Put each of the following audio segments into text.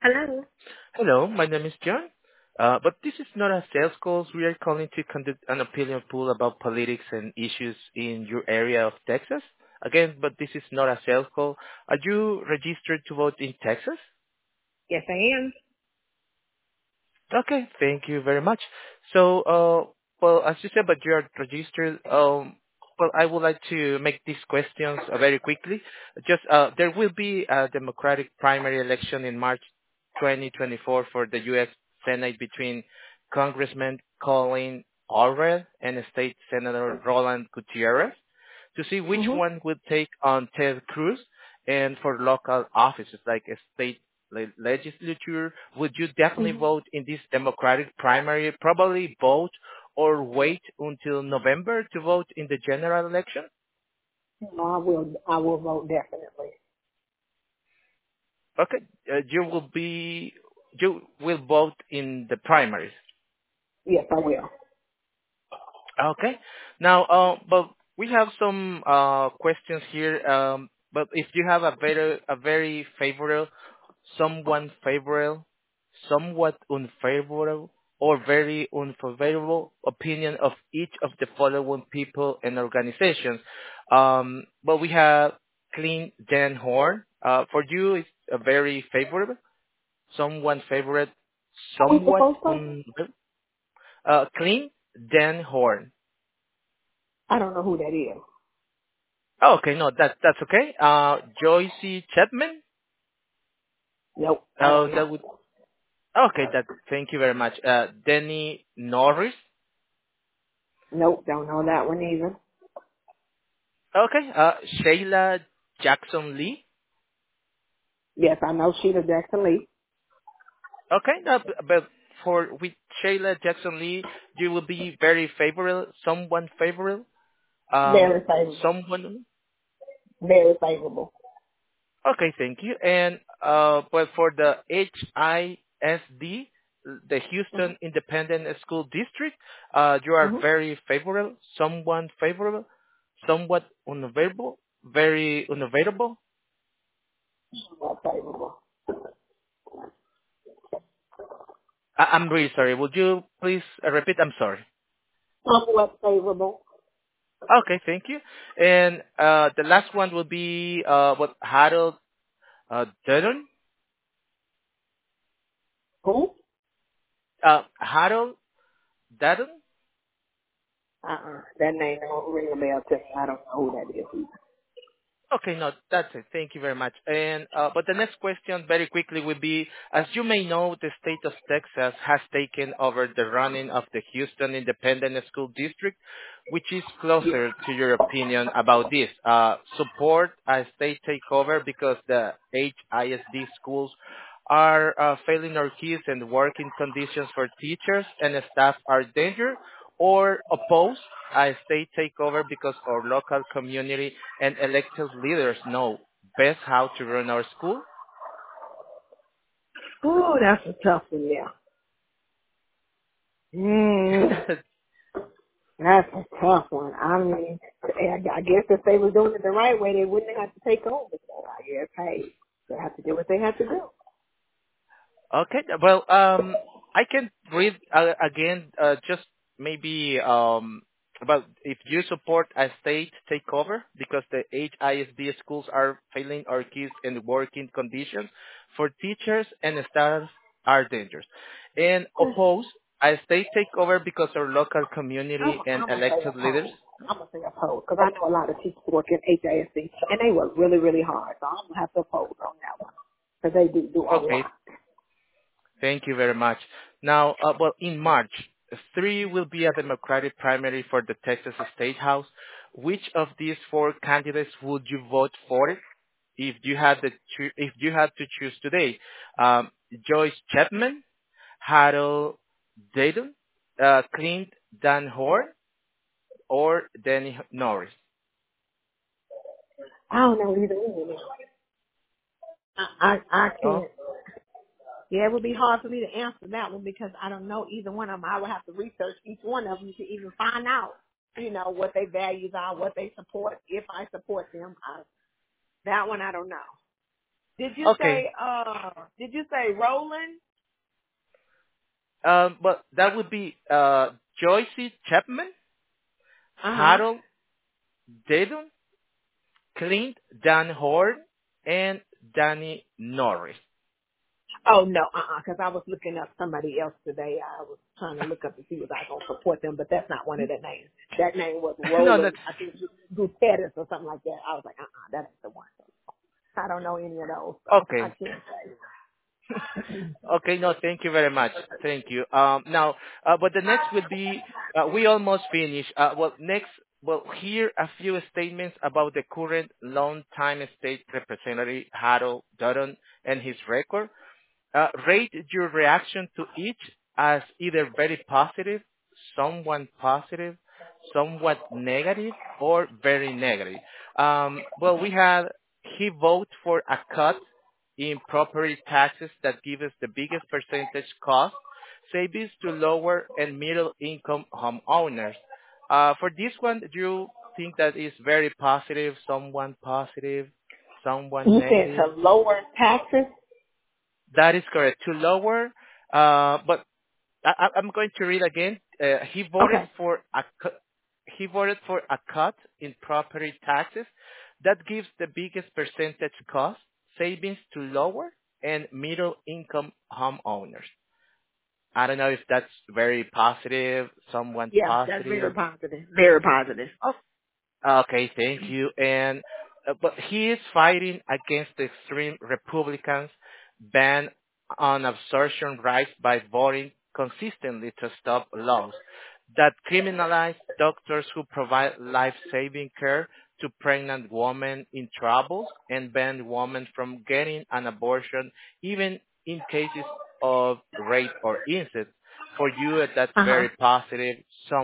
Hello. Hello, my name is John. But this is not a sales call. We are calling to conduct an opinion poll about politics and issues in your area of Texas. Again, but this is not a sales call. Are you registered to vote in Texas? Yes, I am. Okay, thank you very much. So, well, as you said, but you are registered. Well, I would like to make these questions very quickly. Just, there will be a Democratic primary election in March 2024 for the U.S. Senate between Congressman Colin Allred and State Senator Roland Gutierrez to see which Mhm. one would take on Ted Cruz. And for local offices like a state legislature, would you definitely Mhm. vote in this Democratic primary? Probably vote or wait until November to vote in the general election? No, I will. I will vote definitely. Okay, you will vote in the primaries. Yes, I will. Okay. Now, but we have some questions here. But if you have a very favorable, somewhat unfavorable, or very unfavorable opinion of each of the following people and organizations. But we have Clean Dan Horn. For you, it's a very favorable, someone favorite, Are we somewhat supposed to? Clean Dan Horn. I don't know who that is. Oh, okay, no, that's okay. Joyce Chapman. Nope, I Oh, don't know. that would okay. That thank you very much. Denny Norris. Nope, don't know that one either. Okay. Shayla Jackson Lee. Yes, I know Sheila Jackson Lee. Okay. But for with Shayla Jackson Lee, you will be very favorable. Someone favorable. Very favorable. Someone. Very favorable. Okay, thank you. And but for the HISD, the Mhm. Houston Independent School District, you are Mhm. very favorable, someone favorable, somewhat unavailable, very unavailable. Not favorable. I'm really sorry. Would you please repeat? I'm sorry. Somewhat favorable. Okay, thank you. And the last one will be what Harold Dutton. Who? Harold Dutton. That name don't ring a bell to me. I don't know who that is either. Okay, no, that's it. Thank you very much. And but the next question, very quickly, would be: as you may know, the state of Texas has taken over the running of the Houston Independent School District, which is closer to your opinion about this. Support a state takeover because the HISD schools are failing our kids and working conditions for teachers and staff are danger, or oppose a state takeover because our local community and elected leaders know best how to run our school? Ooh, that's a tough one there. Mm. That's a tough one. I mean, I guess if they were doing it the right way, they wouldn't have to take over. So I guess, hey, they have to do what they have to do. Okay. Well, I can read again, just maybe about if you support a state takeover because the HISD schools are failing our kids and working conditions for teachers and staff are dangerous, and oppose a state takeover because our local community and I'm gonna say elected leaders. oppose. I'm gonna say oppose because I know a lot of teachers work in HISD and they work really, really hard. So I'm gonna have to oppose on that one because they do a Okay, lot. thank you very much. Now, well, in March, 3 will be a Democratic primary for the Texas State House. Which of these four candidates would you vote for it if you had if you had to choose today? Joyce Chapman, Harold Dayton, Clint Dan Horn, or Danny Norris? I don't know either one of them. I Oh, can't. Yeah, it would be hard for me to answer that one because I don't know either one of them. I would have to research each one of them to even find out, what their values are, what they support, if I support them. That one I don't know. Okay. Did you say Roland? But that would be Joyce Chapman, Uh huh. Harold Dedon, Clint Dan Horn, and Danny Norris. Oh no, because I was looking up somebody else today. I was trying to look up to see if I was gonna support them, but that's not one of their names. That name was No, Roland. that's I think Gutierrez or something like that. I was like, that ain't the one. I don't know any of those, so I okay. can't say. Okay, no, thank you very much. Thank you. Now, but the next will be, we almost finished. Well, here a few statements about the current long-time state representative, Harold Dutton, and his record. Rate your reaction to each as either very positive, somewhat negative, or very negative. Well, we had he voted for a cut in property taxes that give us the biggest percentage cost savings to lower and middle income homeowners. For this one, do you think that is very positive, somewhat You said negative? to lower taxes. That is correct. To lower, but I'm going to read again. Okay. He voted for a cut in property taxes that gives the biggest percentage cost savings to lower and middle income homeowners. I don't know if that's very positive, somewhat Yeah, that's very positive. positive. Very positive. Okay, thank you. And but he is fighting against the extreme Republicans' ban on abortion rights by voting consistently to stop laws that criminalize doctors who provide life-saving care to pregnant women in troubles and ban women from getting an abortion even in cases of rape or incest. For you, that's Uh huh. very positive,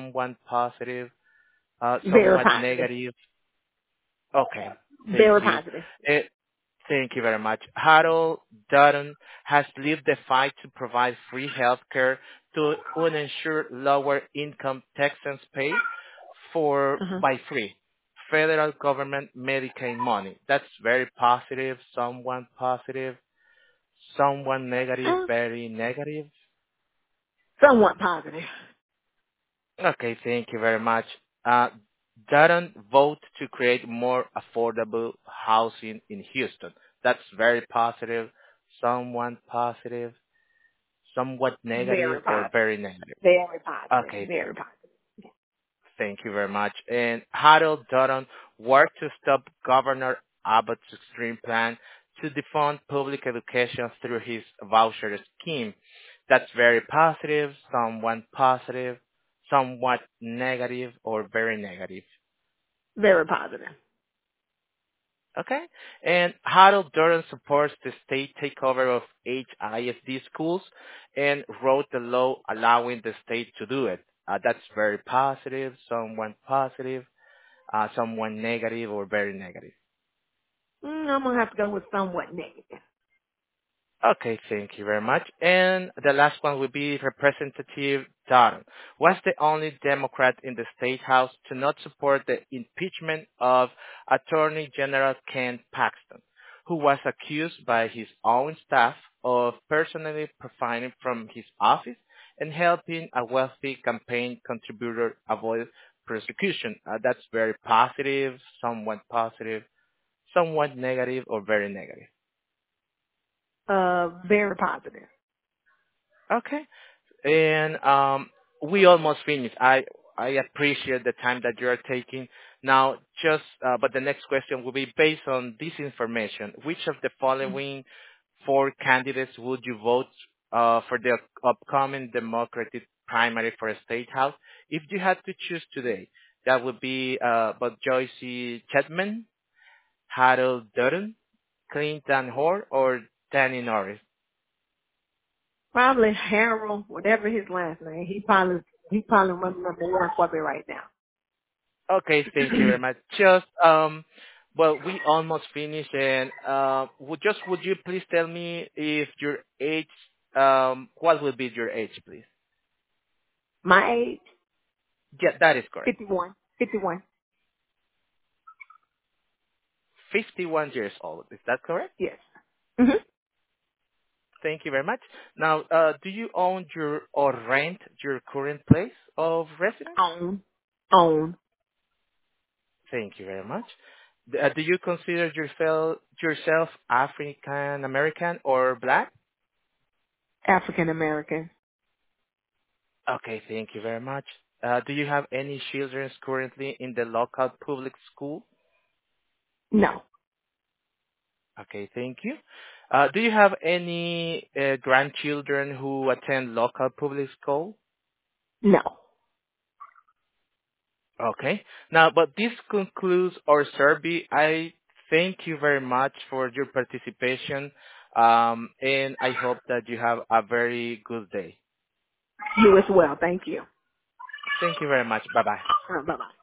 Very somewhat positive. negative. Okay, thank Very you. positive. Eh, Thank you very much. Harold Dutton has led the fight to provide free health care to uninsured lower income Texans pay for Uh huh. by free federal government Medicaid money. That's very positive, somewhat negative, Uh, very negative. somewhat positive. Okay, thank you very much. Uh, Dutton vote to create more affordable housing in Houston. That's very positive, somewhat negative, Very or positive. very negative. Very positive. Okay, Very positive. thank you very much. And Harold Dutton worked to stop Governor Abbott's extreme plan to defund public education through his voucher scheme. That's very positive, somewhat negative, or very negative. Very positive. Okay? And Harold Dutton supports the state takeover of HISD schools and wrote the law allowing the state to do it. That's very positive, somewhat negative, or very negative. I'm gonna have to go with somewhat negative. Okay, thank you very much. And the last one will be Representative Dutton was the only Democrat in the State House to not support the impeachment of Attorney General Ken Paxton, who was accused by his own staff of personally profiting from his office and helping a wealthy campaign contributor avoid prosecution. That's very positive, somewhat negative, or very negative. Very positive. Okay. And we almost finished. I appreciate the time that you are taking. Now, but the next question will be based on this information. Which of the following four candidates would you vote for the upcoming Democratic primary for a state house? If you had to choose today, that would be but Joyce Chetman, Harold Dutton, Clinton Hoare, or Danny Norris. Probably Harold, whatever his last name. He probably running number one for me right now. Okay, thank you very much. Well, we almost finished, and would you please tell me if your age, what will be your age, please? My age, Yeah, that is correct. 51. 51. 51 years old. Is that correct? Yes. Mm-hmm. Thank you very much. Now, do you own your or rent your current place of residence? Own. Own. Thank you very much. Do you consider yourself African American or Black? African American. Okay, thank you very much. Do you have any children currently in the local public school? No. Okay, thank you. Do you have any grandchildren who attend local public school? No. Okay. Now, but this concludes our survey. I thank you very much for your participation, and I hope that you have a very good day. You as well. Thank you. Thank you very much. Bye-bye. Bye bye.